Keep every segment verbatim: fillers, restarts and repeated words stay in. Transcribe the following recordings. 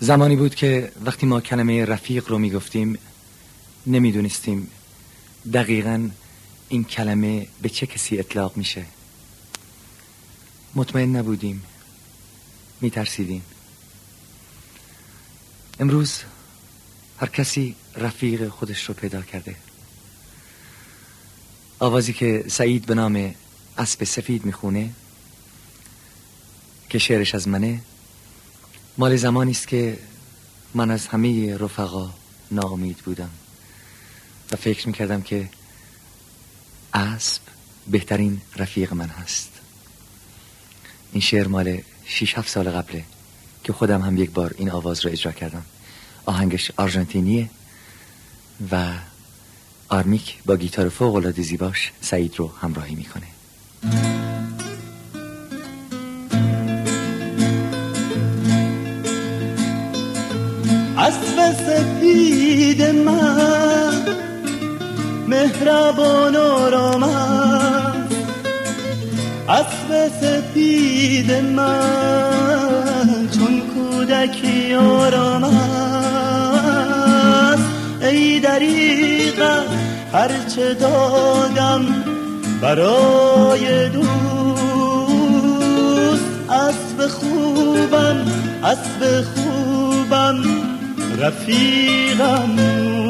زمانی بود که وقتی ما کلمه رفیق رو میگفتیم نمیدونستیم دقیقاً این کلمه به چه کسی اطلاق میشه. مطمئن نبودیم، میترسیدیم. امروز هر کسی رفیق خودش رو پیدا کرده. آوازی که سعید به نام اسب سفید میخونه که شعرش از منه، مال زمانی است که من از همه رفقا ناامید بودم و فکر میکردم که اسب بهترین رفیق من هست. این شعر مال شیش هفت سال قبله که خودم هم یک بار این آواز رو اجرا کردم. آهنگش آرژانتینیه و آرمیک با گیتار فوق العاده زیباش سعید رو همراهی میکنه. اسب سفید من مهربان و آرام است، اسب سفید من چون کودکی آرام است. ای دریغا هرچه دادم برای دوست، اسب خوبم اسب خوبم رفیقم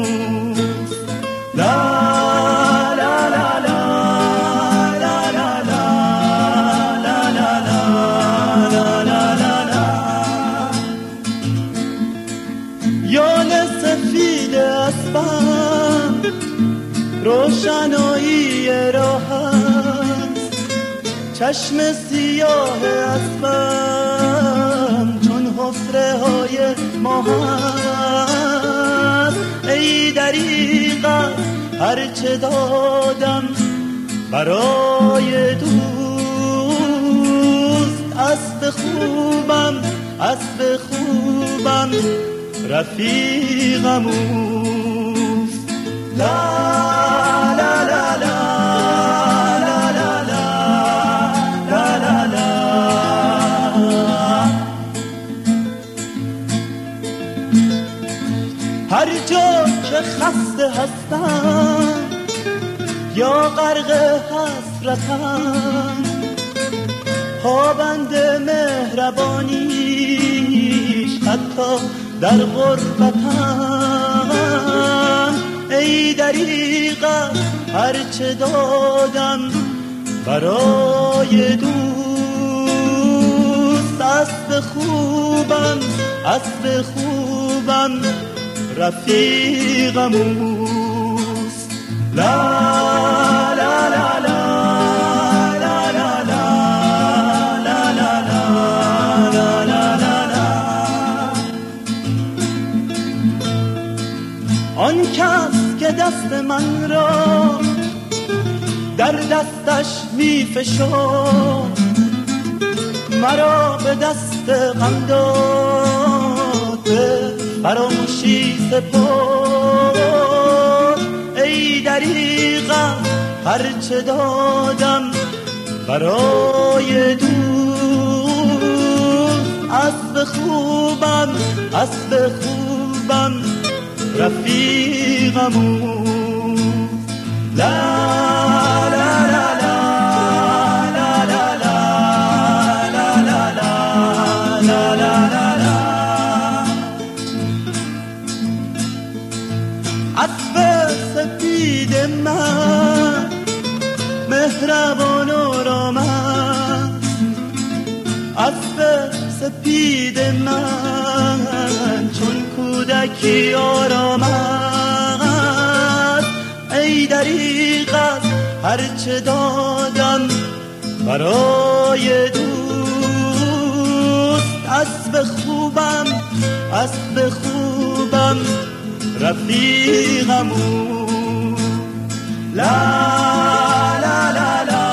لا لا لا لا لا لا لا لا لا لا لا لا. یال سفید اسبم روشنایی راه است، چشم سیاه اسبم چون حفره های ماه است. ای دریغا هرچه دادم برای دوست، اسب خوبم اسب خوبم رفیقم اوست. لا لا لا لا لا لا لا لا لا. هر جا که خسته هستم یا غرق حسرتم، پابند مهربانیش حتی در غربتم. ای دریغا هرچه دادم برای دوست، اسب خوبم اسب خوبم رفیقم اوست. لا لا لا لا لا لا لا لا لا لا لا لا. آن کس که دست من را در دستش می فشرد، مرا به دست غم داد به فراموشی سپرد. ای دریغا هرچه دادم برای دوست، اسب خوبم اسب خوبم رفیقم اوست. لا لا لا لا لا لا لا لا لا لا لا. اسب سفید من مهربان و آرام است، اسب سفید من چون کودکی آرام است. ای دریغا هرچه دادم برای دوست، اسب خوبم اسب خوبم رفیقم. لا لا لا لا